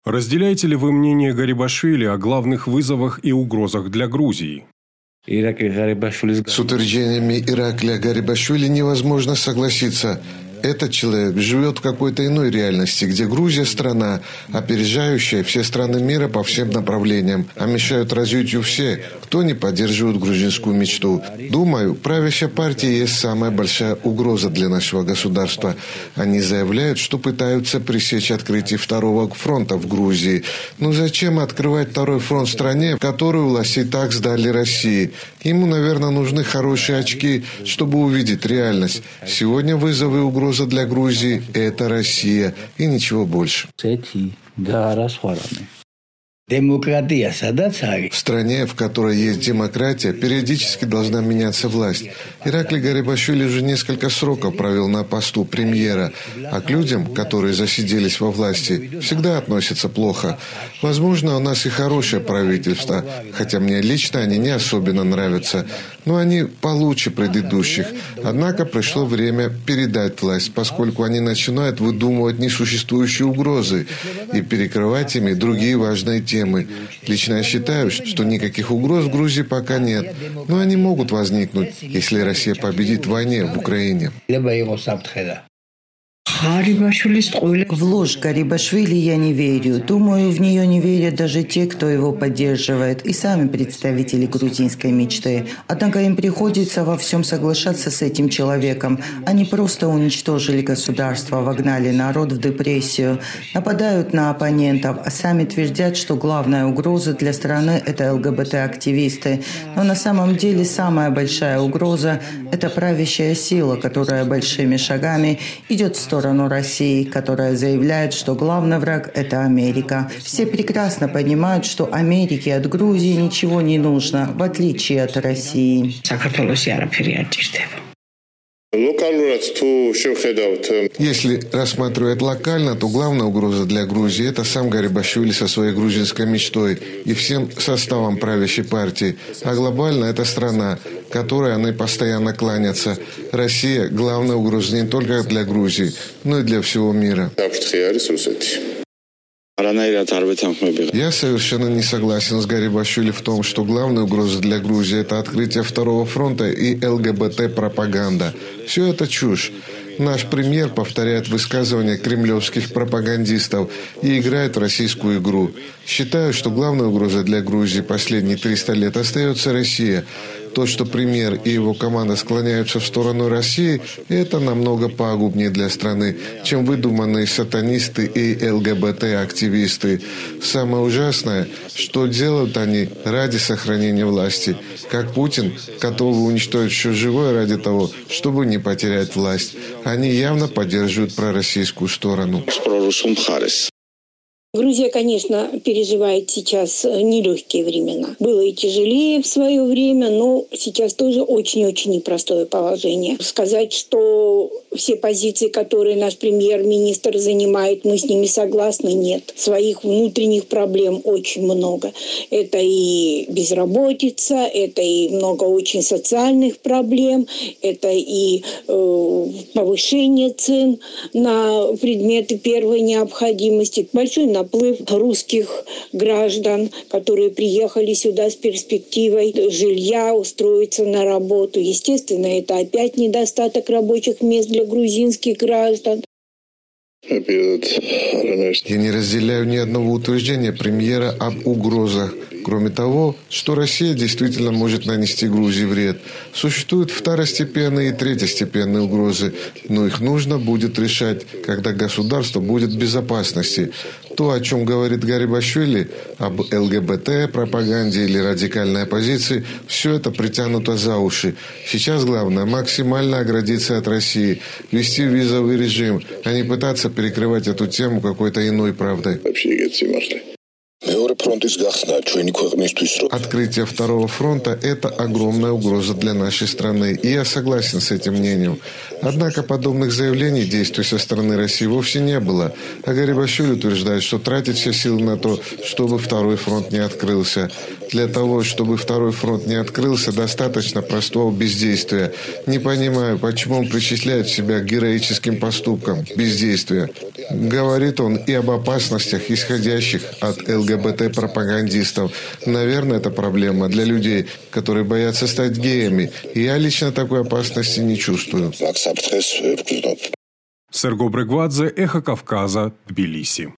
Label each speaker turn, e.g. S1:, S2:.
S1: Разделяете ли вы мнение Гарибашвили о главных вызовах и угрозах для Грузии?
S2: С утверждениями Иракля Гарибашвили невозможно согласиться. Этот человек живет в какой-то иной реальности, где Грузия – страна, опережающая все страны мира по всем направлениям, а мешают развитию все, кто не поддерживает грузинскую мечту. Думаю, правящая партия есть самая большая угроза для нашего государства. Они заявляют, что пытаются пресечь открытие второго фронта в Грузии. Но зачем открывать второй фронт в стране, которую власти так сдали России? Ему, наверное, нужны хорошие очки, чтобы увидеть реальность. Сегодня вызовы и угрозы для Грузии – это Россия и ничего больше. В стране, в которой есть демократия, периодически должна меняться власть. Ираклий Гарибашвили уже несколько сроков провел на посту премьера, а к людям, которые засиделись во власти, всегда относятся плохо. Возможно, у нас и хорошее правительство, хотя мне лично они не особенно нравятся, но они получше предыдущих. Однако пришло время передать власть, поскольку они начинают выдумывать несуществующие угрозы и перекрывать ими другие важные темы. Лично я считаю, что никаких угроз в Грузии пока нет, но они могут возникнуть, если Россия победит в войне в Украине.
S3: В ложь Гарибашвили я не верю. Думаю, в нее не верят даже те, кто его поддерживает, и сами представители грузинской мечты. Однако им приходится во всем соглашаться с этим человеком. Они просто уничтожили государство, вогнали народ в депрессию, нападают на оппонентов, а сами твердят, что главная угроза для страны – это ЛГБТ-активисты. Но на самом деле самая большая угроза – это правящая сила, которая большими шагами идет в сторону России, которая заявляет, что главный враг – это Америка. Все прекрасно понимают, что Америке от Грузии ничего не нужно, в отличие от России.
S2: Если рассматривать локально, то главная угроза для Грузии – это сам Гарибашвили со своей грузинской мечтой и всем составом правящей партии. А глобально – это страна, которой они постоянно кланятся. Россия – главная угроза не только для Грузии, но и для всего мира. Я совершенно не согласен с Гарибашвили в том, что главная угроза для Грузии – это открытие второго фронта и ЛГБТ-пропаганда. Все это чушь. Наш премьер повторяет высказывания кремлевских пропагандистов и играет в российскую игру. Считаю, что главной угрозой для Грузии последние 300 лет остается Россия. То, что премьер и его команда склоняются в сторону России, это намного пагубнее для страны, чем выдуманные сатанисты и ЛГБТ-активисты. Самое ужасное, что делают они ради сохранения власти. Как Путин, готовы уничтожить все живое ради того, чтобы не потерять власть. Они явно поддерживают пророссийскую сторону.
S4: Грузия, конечно, переживает сейчас нелегкие времена. Было и тяжелее в свое время, но сейчас тоже очень-очень непростое положение. Сказать, что все позиции, которые наш премьер-министр занимает, мы с ними согласны, нет. Своих внутренних проблем очень много. Это и безработица, это и много очень социальных проблем, это и повышение цен на предметы первой необходимости. Большой наплыв русских граждан, которые приехали сюда с перспективой жилья, устроиться на работу. Естественно, это опять недостаток рабочих мест для грузинских граждан.
S2: Я не разделяю ни одного утверждения премьера об угрозах. Кроме того, что Россия действительно может нанести Грузии вред. Существуют второстепенные и третьестепенные угрозы, но их нужно будет решать, когда государство будет в безопасности. То, о чем говорит Гарибашвили, об ЛГБТ, пропаганде или радикальной оппозиции, все это притянуто за уши. Сейчас главное максимально оградиться от России, вести визовый режим, а не пытаться перекрывать эту тему какой-то иной правдой. Открытие второго фронта – это огромная угроза для нашей страны, и я согласен с этим мнением. Однако подобных заявлений, действий со стороны России вовсе не было, а Гарибашвили утверждает, что тратит все силы на то, чтобы второй фронт не открылся. Для того, чтобы второй фронт не открылся, достаточно простого бездействия. Не понимаю, почему он причисляет себя к героическим поступкам бездействия. Говорит он и об опасностях, исходящих от ЛГБТ-пропагандистов. Наверное, это проблема для людей, которые боятся стать геями. Я лично такой опасности не чувствую.
S1: Серго Бригвадзе, Эхо Кавказа, Тбилиси.